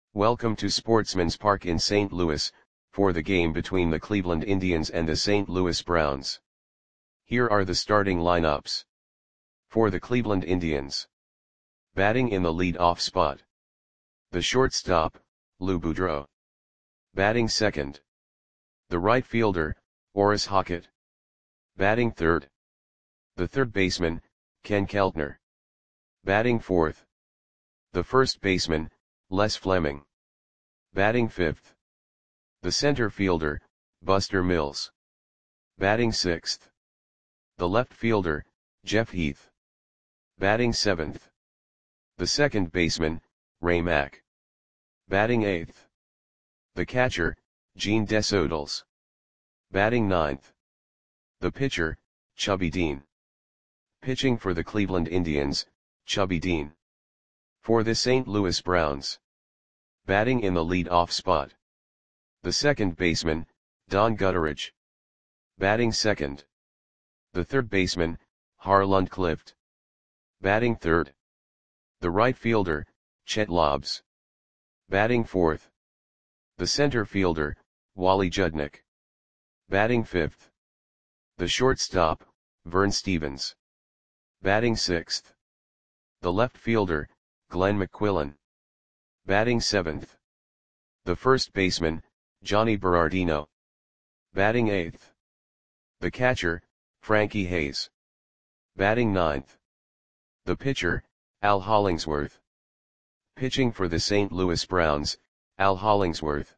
Welcome to Sportsman's Park in St. Louis, for the game between the Cleveland Indians and the St. Louis Browns. Here are the starting lineups. For the Cleveland Indians. Batting in the lead-off spot. The shortstop, Lou Boudreau. Batting second. The right fielder, Orris Hockett. Batting third. The third baseman, Ken Keltner. Batting fourth. The first baseman, Les Fleming. Batting fifth. The center fielder, Buster Mills. Batting sixth. The left fielder, Jeff Heath. Batting seventh. The second baseman, Ray Mack. Batting eighth. The catcher, Gene Desodals. Batting ninth. The pitcher, Chubby Dean. Pitching for the Cleveland Indians, Chubby Dean. For the St. Louis Browns. Batting in the lead-off spot. The second baseman, Don Gutteridge. Batting second. The third baseman, Harland Clift. Batting third. The right fielder, Chet Lobbs. Batting fourth. The center fielder, Wally Judnick. Batting fifth. The shortstop, Vern Stevens. Batting sixth. The left fielder, Glenn McQuillan. Batting seventh. The first baseman, Johnny Berardino. Batting eighth. The catcher, Frankie Hayes. Batting ninth. The pitcher, Al Hollingsworth. Pitching for the St. Louis Browns, Al Hollingsworth.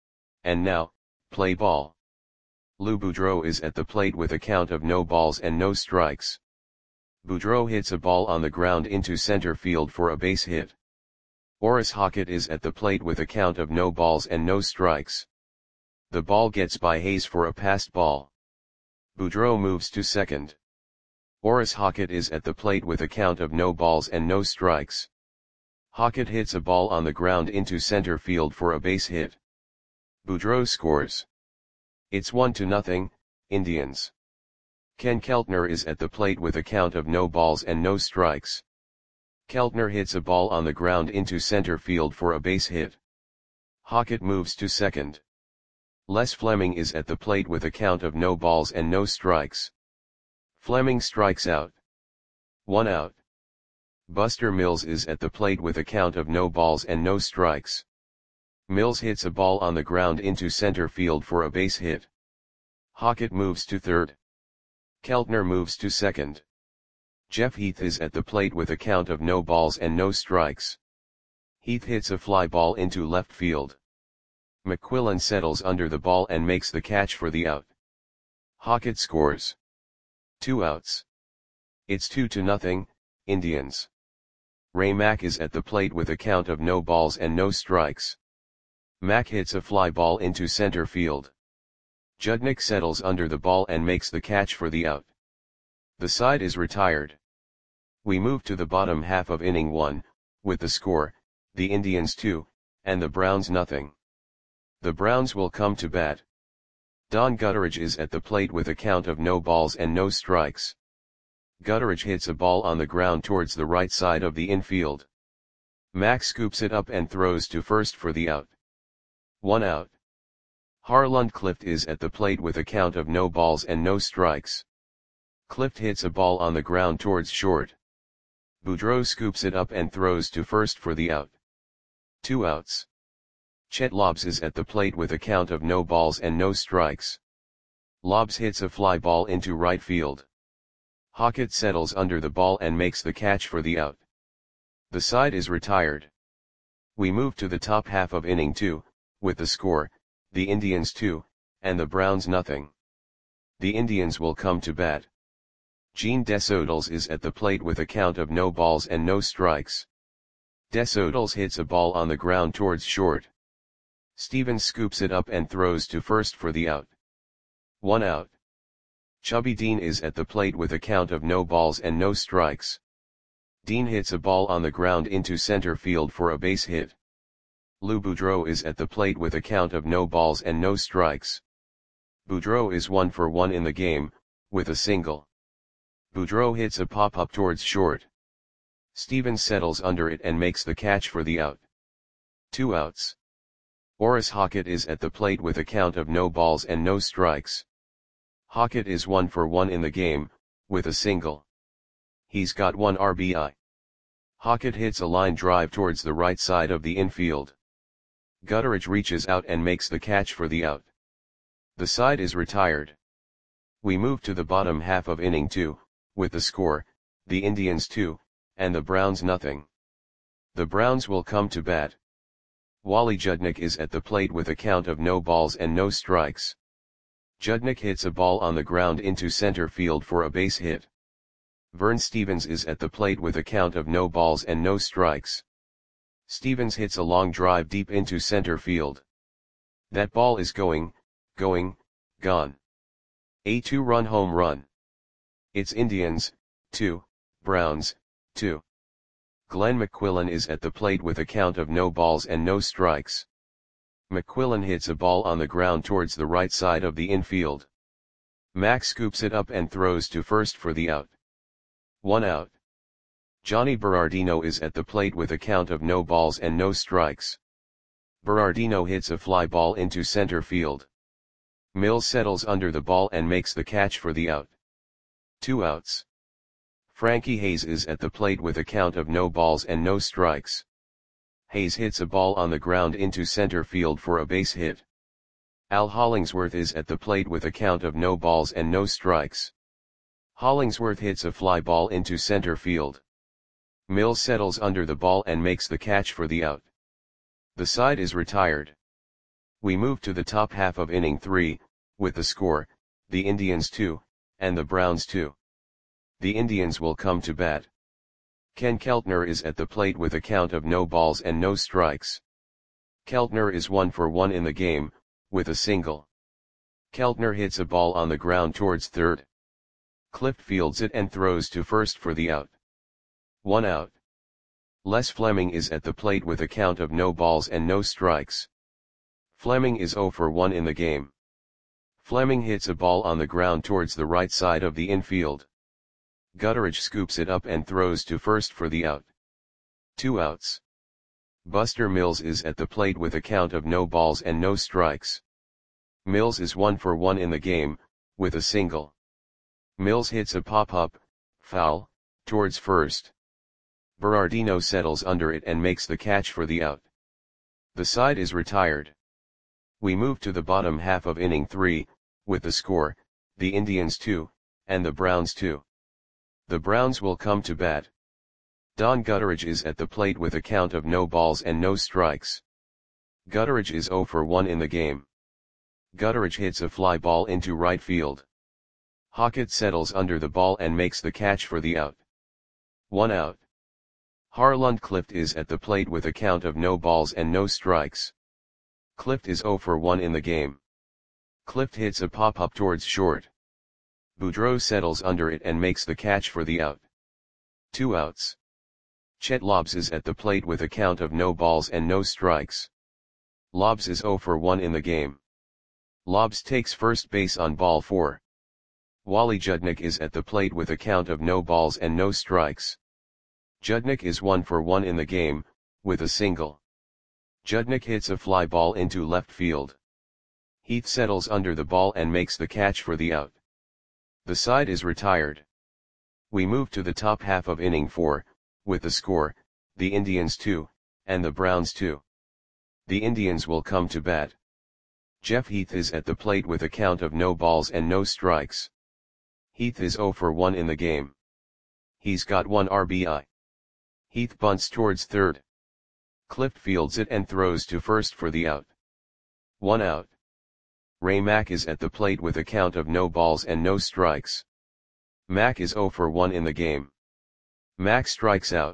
And now, play ball. Lou Boudreau is at the plate with a count of no balls and no strikes. Boudreau hits a ball on the ground into center field for a base hit. Orris Hockett is at the plate with a count of no balls and no strikes. The ball gets by Hayes for a passed ball. Boudreau moves to second. Orris Hockett is at the plate with a count of no balls and no strikes. Hockett hits a ball on the ground into center field for a base hit. Boudreau scores. It's 1-0, Indians. Ken Keltner is at the plate with a count of no balls and no strikes. Keltner hits a ball on the ground into center field for a base hit. Hockett moves to second. Les Fleming is at the plate with a count of no balls and no strikes. Fleming strikes out. 1 out. Buster Mills is at the plate with a count of no balls and no strikes. Mills hits a ball on the ground into center field for a base hit. Hockett moves to third. Keltner moves to second. Jeff Heath is at the plate with a count of no balls and no strikes. Heath hits a fly ball into left field. McQuillan settles under the ball and makes the catch for the out. Hockett scores. 2 outs. It's 2-0, Indians. Ray Mack is at the plate with a count of no balls and no strikes. Mack hits a fly ball into center field. Judnick settles under the ball and makes the catch for the out. The side is retired. We move to the bottom half of inning 1, with the score, the Indians 2, and the Browns 0. The Browns will come to bat. Don Gutteridge is at the plate with a count of no balls and no strikes. Gutteridge hits a ball on the ground towards the right side of the infield. Mack scoops it up and throws to first for the out. 1 out. Harland Clift is at the plate with a count of no balls and no strikes. Clift hits a ball on the ground towards short. Boudreau scoops it up and throws to first for the out. 2 outs. Chet Lobbs is at the plate with a count of no balls and no strikes. Lobbs hits a fly ball into right field. Hockett settles under the ball and makes the catch for the out. The side is retired. We move to the top half of inning 2, with the score, the Indians 2, and the Browns 0. The Indians will come to bat. Gene Desodals is at the plate with a count of no balls and no strikes. Desodals hits a ball on the ground towards short. Stevens scoops it up and throws to first for the out. 1 out. Chubby Dean is at the plate with a count of no balls and no strikes. Dean hits a ball on the ground into center field for a base hit. Lou Boudreau is at the plate with a count of no balls and no strikes. Boudreau is 1 for 1 in the game, with a single. Boudreau hits a pop-up towards short. Stevens settles under it and makes the catch for the out. 2 outs. Orris Hockett is at the plate with a count of no balls and no strikes. Hockett is 1 for 1 in the game, with a single. He's got 1 RBI. Hockett hits a line drive towards the right side of the infield. Gutteridge reaches out and makes the catch for the out. The side is retired. We move to the bottom half of inning 2, with the score, the Indians 2, and the Browns nothing. The Browns will come to bat. Wally Judnick is at the plate with a count of no balls and no strikes. Judnick hits a ball on the ground into center field for a base hit. Vern Stevens is at the plate with a count of no balls and no strikes. Stevens hits a long drive deep into center field. That ball is gone. A 2-run home run. It's Indians, 2, Browns, 2. Glenn McQuillan is at the plate with a count of no balls and no strikes. McQuillan hits a ball on the ground towards the right side of the infield. Max scoops it up and throws to first for the out. 1 out. Johnny Berardino is at the plate with a count of no balls and no strikes. Berardino hits a fly ball into center field. Mills settles under the ball and makes the catch for the out. 2 outs. Frankie Hayes is at the plate with a count of no balls and no strikes. Hayes hits a ball on the ground into center field for a base hit. Al Hollingsworth is at the plate with a count of no balls and no strikes. Hollingsworth hits a fly ball into center field. Mills settles under the ball and makes the catch for the out. The side is retired. We move to the top half of inning 3, with the score, the Indians 2, and the Browns 2. The Indians will come to bat. Ken Keltner is at the plate with a count of no balls and no strikes. Keltner is 1 for 1 in the game, with a single. Keltner hits a ball on the ground towards third. Clift fields it and throws to first for the out. 1 out. Les Fleming is at the plate with a count of no balls and no strikes. Fleming is 0 for 1 in the game. Fleming hits a ball on the ground towards the right side of the infield. Gutteridge scoops it up and throws to first for the out. 2 outs. Buster Mills is at the plate with a count of no balls and no strikes. Mills is 1 for 1 in the game, with a single. Mills hits a pop-up, foul, towards first. Berardino settles under it and makes the catch for the out. The side is retired. We move to the bottom half of inning 3, with the score, the Indians 2, and the Browns 2. The Browns will come to bat. Don Gutteridge is at the plate with a count of no balls and no strikes. Gutteridge is 0 for 1 in the game. Gutteridge hits a fly ball into right field. Hockett settles under the ball and makes the catch for the out. 1 out. Harland Clift is at the plate with a count of no balls and no strikes. Clift is 0 for 1 in the game. Clift hits a pop-up towards short. Boudreau settles under it and makes the catch for the out. 2 outs. Chet Lobbs is at the plate with a count of no balls and no strikes. Lobbs is 0 for 1 in the game. Lobbs takes first base on ball 4. Wally Judnick is at the plate with a count of no balls and no strikes. Judnick is 1 for 1 in the game, with a single. Judnick hits a fly ball into left field. Heath settles under the ball and makes the catch for the out. The side is retired. We move to the top half of inning 4, with the score, the Indians 2, and the Browns 2. The Indians will come to bat. Jeff Heath is at the plate with a count of no balls and no strikes. Heath is 0 for 1 in the game. He's got 1 RBI. Heath bunts towards third. Clift fields it and throws to first for the out. 1 out. Ray Mack is at the plate with a count of no balls and no strikes. Mack is 0 for 1 in the game. Mack strikes out.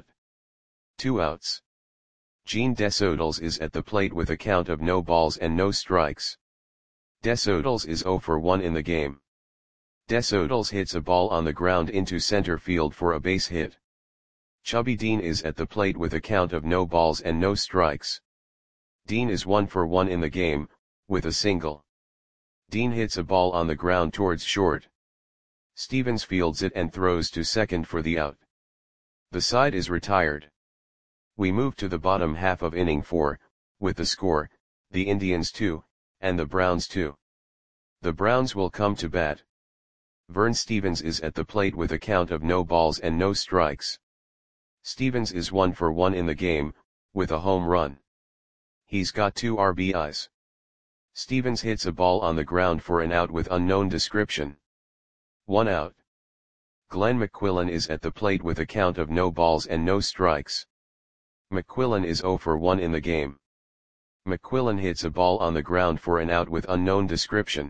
2 outs. Gene Desodals is at the plate with a count of no balls and no strikes. Desodals is 0 for 1 in the game. Desodals hits a ball on the ground into center field for a base hit. Chubby Dean is at the plate with a count of no balls and no strikes. Dean is 1 for 1 in the game, with a single. Dean hits a ball on the ground towards short. Stevens fields it and throws to second for the out. The side is retired. We move to the bottom half of inning 4, with the score, the Indians 2, and the Browns 2. The Browns will come to bat. Vern Stephens is at the plate with a count of no balls and no strikes. Stephens is 1 for 1 in the game, with a home run. He's got 2 RBIs. Stephens hits a ball on the ground for an out with unknown description. 1 out. Glenn McQuillan is at the plate with a count of no balls and no strikes. McQuillan is 0 for 1 in the game. McQuillan hits a ball on the ground for an out with unknown description.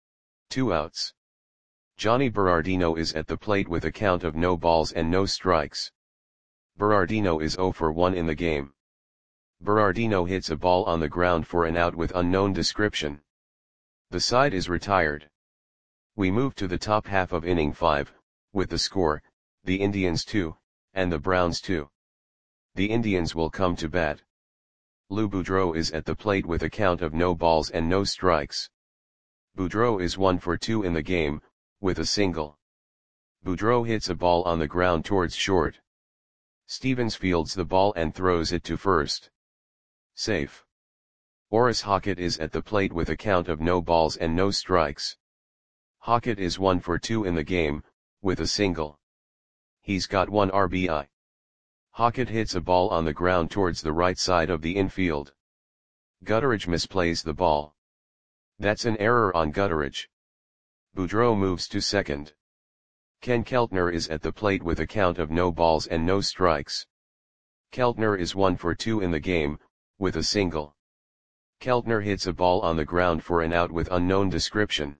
2 outs. Johnny Berardino is at the plate with a count of no balls and no strikes. Berardino is 0 for 1 in the game. Berardino hits a ball on the ground for an out with unknown description. The side is retired. We move to the top half of inning 5, with the score, the Indians 2, and the Browns 2. The Indians will come to bat. Lou Boudreau is at the plate with a count of no balls and no strikes. Boudreau is 1 for 2 in the game, with a single. Boudreau hits a ball on the ground towards short. Stephens fields the ball and throws it to first. Safe. Orris Hockett is at the plate with a count of no balls and no strikes. Hockett is 1 for 2 in the game, with a single. He's got 1 RBI. Hockett hits a ball on the ground towards the right side of the infield. Gutteridge misplays the ball. That's an error on Gutteridge. Boudreau moves to second. Ken Keltner is at the plate with a count of no balls and no strikes. Keltner is 1 for 2 in the game, with a single. Keltner hits a ball on the ground for an out with unknown description.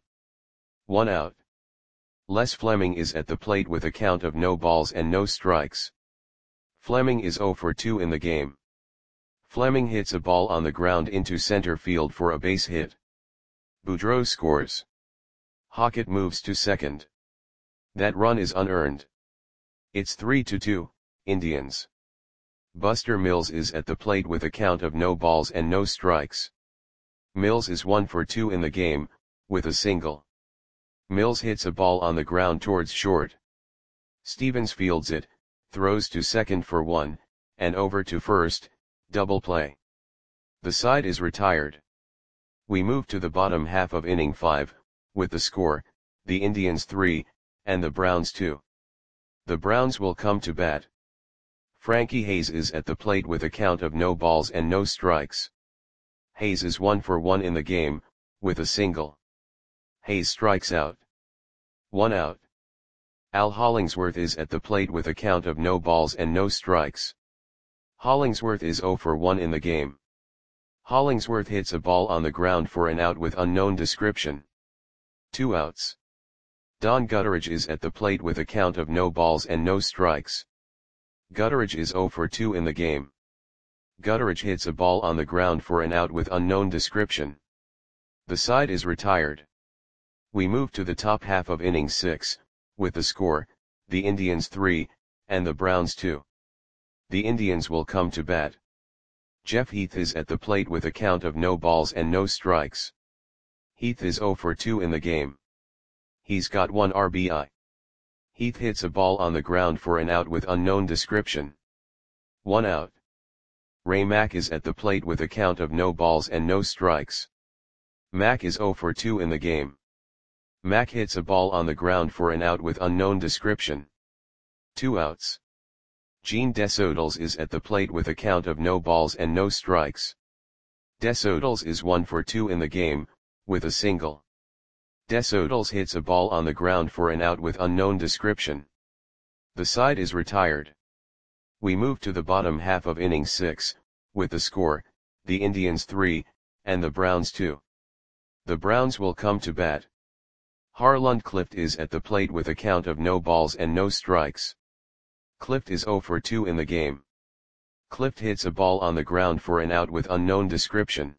1 out. Les Fleming is at the plate with a count of no balls and no strikes. Fleming is 0 for 2 in the game. Fleming hits a ball on the ground into center field for a base hit. Boudreau scores. Hockett moves to second. That run is unearned. It's 3-2, Indians. Buster Mills is at the plate with a count of no balls and no strikes. Mills is 1 for 2 in the game, with a single. Mills hits a ball on the ground towards short. Stephens fields it, throws to second for 1, and over to first, double play. The side is retired. We move to the bottom half of inning 5, with the score, the Indians 3, and the Browns 2. The Browns will come to bat. Frankie Hayes is at the plate with a count of no balls and no strikes. Hayes is 1 for 1 in the game, with a single. Hayes strikes out. 1 out. Al Hollingsworth is at the plate with a count of no balls and no strikes. Hollingsworth is 0 for 1 in the game. Hollingsworth hits a ball on the ground for an out with unknown description. 2 outs. Don Gutteridge is at the plate with a count of no balls and no strikes. Gutteridge is 0 for 2 in the game. Gutteridge hits a ball on the ground for an out with unknown description. The side is retired. We move to the top half of inning 6, with the score, the Indians 3, and the Browns 2. The Indians will come to bat. Jeff Heath is at the plate with a count of no balls and no strikes. Heath is 0 for 2 in the game. He's got 1 RBI. Heath hits a ball on the ground for an out with unknown description. 1 out. Ray Mack is at the plate with a count of no balls and no strikes. Mack is 0 for 2 in the game. Mack hits a ball on the ground for an out with unknown description. 2 outs. Gene Desodals is at the plate with a count of no balls and no strikes. Desodals is 1 for 2 in the game, with a single. Desodals hits a ball on the ground for an out with unknown description. The side is retired. We move to the bottom half of inning 6, with the score, the Indians 3, and the Browns 2. The Browns will come to bat. Harland Clift is at the plate with a count of no balls and no strikes. Clift is 0 for 2 in the game. Clift hits a ball on the ground for an out with unknown description.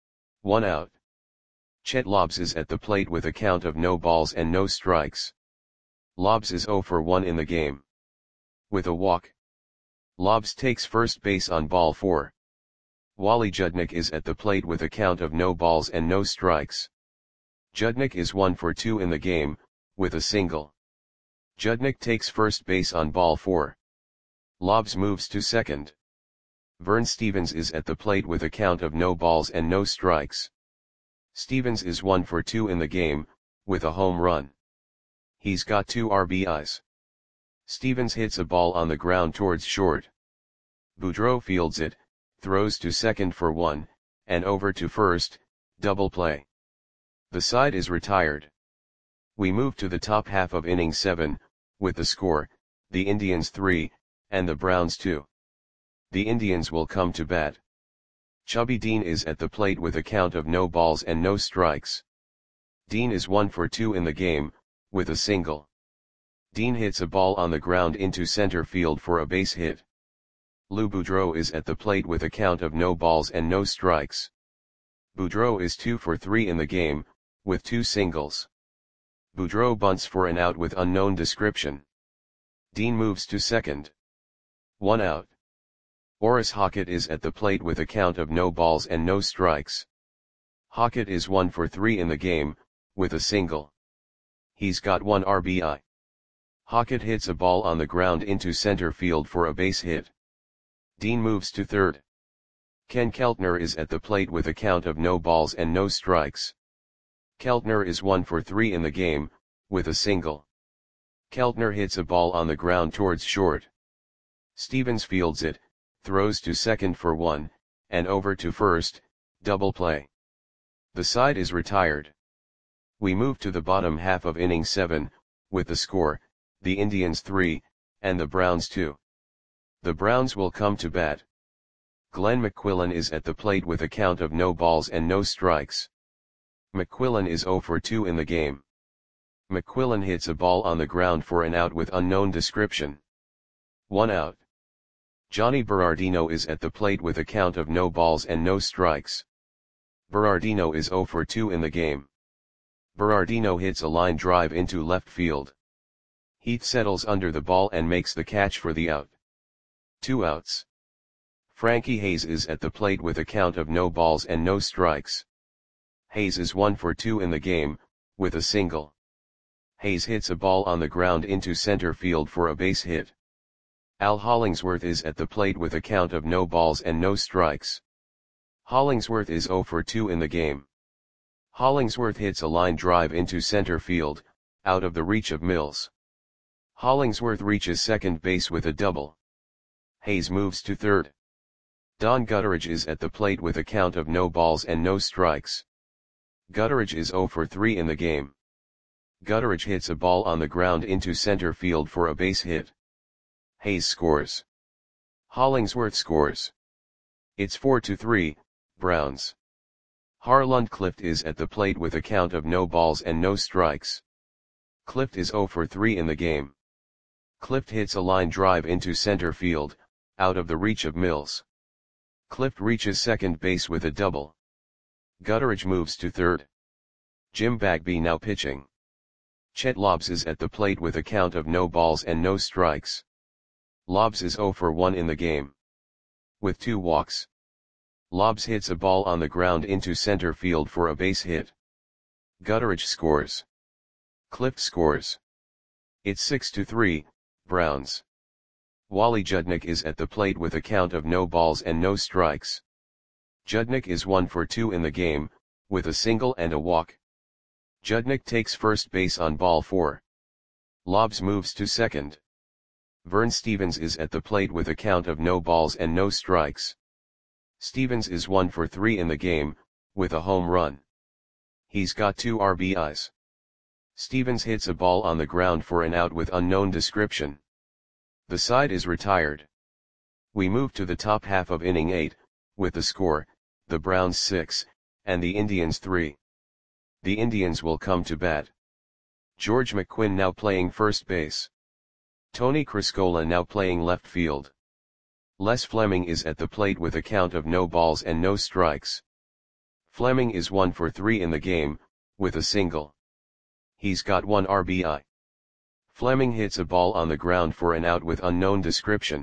1 out. Chet Lobbs is at the plate with a count of no balls and no strikes. Lobbs is 0 for 1 in the game. With a walk. Lobbs takes first base on ball 4. Wally Judnick is at the plate with a count of no balls and no strikes. Judnick is 1 for 2 in the game, with a single. Judnick takes first base on ball 4. Lobbs moves to second. Vern Stevens is at the plate with a count of no balls and no strikes. Stevens is 1 for 2 in the game, with a home run. He's got 2 RBIs. Stevens hits a ball on the ground towards short. Boudreau fields it, throws to second for 1, and over to first, double play. The side is retired. We move to the top half of inning 7, with the score, the Indians 3, and the Browns 2. The Indians will come to bat. Chubby Dean is at the plate with a count of no balls and no strikes. Dean is 1 for 2 in the game, with a single. Dean hits a ball on the ground into center field for a base hit. Lou Boudreau is at the plate with a count of no balls and no strikes. Boudreau is 2 for 3 in the game, with 2 singles. Boudreau bunts for an out with unknown description. Dean moves to second. 1 out. Orris Hockett is at the plate with a count of no balls and no strikes. Hockett is 1 for 3 in the game, with a single. He's got 1 RBI. Hockett hits a ball on the ground into center field for a base hit. Dean moves to third. Ken Keltner is at the plate with a count of no balls and no strikes. Keltner is 1 for 3 in the game, with a single. Keltner hits a ball on the ground towards short. Stevens fields it, throws to second for 1, and over to first, double play. The side is retired. We move to the bottom half of inning 7, with the score, the Indians 3, and the Browns 2. The Browns will come to bat. Glenn McQuillan is at the plate with a count of no balls and no strikes. McQuillan is 0 for 2 in the game. McQuillan hits a ball on the ground for an out with unknown description. 1 out. Johnny Berardino is at the plate with a count of no balls and no strikes. Berardino is 0 for 2 in the game. Berardino hits a line drive into left field. Heath settles under the ball and makes the catch for the out. 2 outs. Frankie Hayes is at the plate with a count of no balls and no strikes. Hayes is 1 for 2 in the game, with a single. Hayes hits a ball on the ground into center field for a base hit. Al Hollingsworth is at the plate with a count of no balls and no strikes. Hollingsworth is 0 for 2 in the game. Hollingsworth hits a line drive into center field, out of the reach of Mills. Hollingsworth reaches second base with a double. Hayes moves to third. Don Gutteridge is at the plate with a count of no balls and no strikes. Gutteridge is 0 for 3 in the game. Gutteridge hits a ball on the ground into center field for a base hit. Hayes scores. Hollingsworth scores. It's 4-3, Browns. Harland Clift is at the plate with a count of no balls and no strikes. Clift is 0 for 3 in the game. Clift hits a line drive into center field, out of the reach of Mills. Clift reaches second base with a double. Gutteridge moves to third. Jim Bagby now pitching. Chet Lobbs is at the plate with a count of no balls and no strikes. Lobbs is 0 for 1 in the game. With 2 walks. Lobbs hits a ball on the ground into center field for a base hit. Gutteridge scores. Clift scores. It's 6-3, Browns. Wally Judnick is at the plate with a count of no balls and no strikes. Judnick is 1 for 2 in the game, with a single and a walk. Judnick takes first base on ball 4. Lobbs moves to second. Vern Stevens is at the plate with a count of no balls and no strikes. Stevens is 1 for 3 in the game, with a home run. He's got 2 RBIs. Stevens hits a ball on the ground for an out with unknown description. The side is retired. We move to the top half of inning 8, with the score, the Browns 6, and the Indians 3. The Indians will come to bat. George McQuinn now playing first base. Tony Criscola now playing left field. Les Fleming is at the plate with a count of no balls and no strikes. Fleming is 1 for 3 in the game, with a single. He's got 1 RBI. Fleming hits a ball on the ground for an out with unknown description.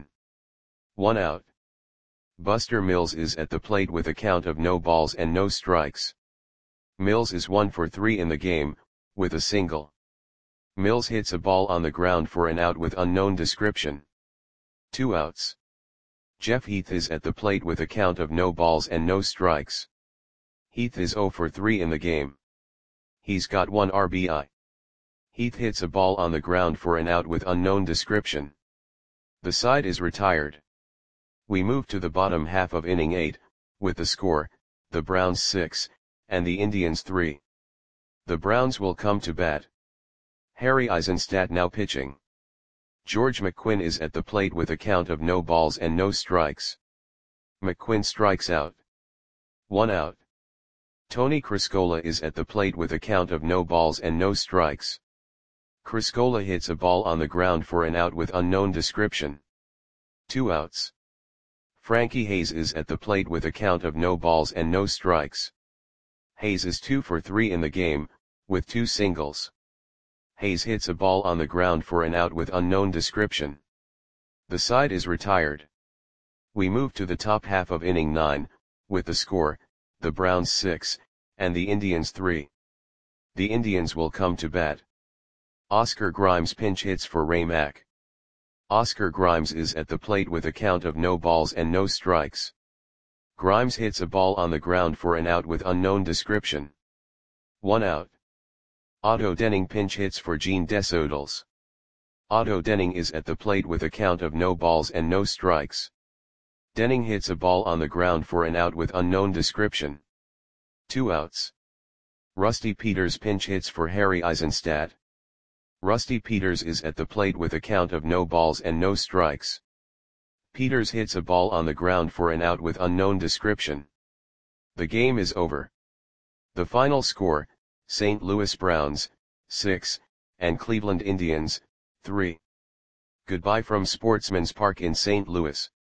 1 out. Buster Mills is at the plate with a count of no balls and no strikes. Mills is 1 for 3 in the game, with a single. Mills hits a ball on the ground for an out with unknown description. 2 outs. Jeff Heath is at the plate with a count of no balls and no strikes. Heath is 0 for 3 in the game. He's got 1 RBI. Heath hits a ball on the ground for an out with unknown description. The side is retired. We move to the bottom half of inning 8, with the score, the Browns 6, and the Indians 3. The Browns will come to bat. Harry Eisenstadt now pitching. George McQuinn is at the plate with a count of no balls and no strikes. McQuinn strikes out. 1 out. Tony Criscola is at the plate with a count of no balls and no strikes. Criscola hits a ball on the ground for an out with unknown description. 2 outs. Frankie Hayes is at the plate with a count of no balls and no strikes. Hayes is 2 for 3 in the game, with 2 singles. Hayes hits a ball on the ground for an out with unknown description. The side is retired. We move to the top half of inning 9, with the score, the Browns 6, and the Indians 3. The Indians will come to bat. Oscar Grimes pinch hits for Ray Mack. Oscar Grimes is at the plate with a count of no balls and no strikes. Grimes hits a ball on the ground for an out with unknown description. 1 out. Otto Denning pinch hits for Gene Desodals. Otto Denning is at the plate with a count of no balls and no strikes. Denning hits a ball on the ground for an out with unknown description. 2 outs. Rusty Peters pinch hits for Harry Eisenstadt. Rusty Peters is at the plate with a count of no balls and no strikes. Peters hits a ball on the ground for an out with unknown description. The game is over. The final score, St. Louis Browns, 6, and Cleveland Indians, 3. Goodbye from Sportsman's Park in St. Louis.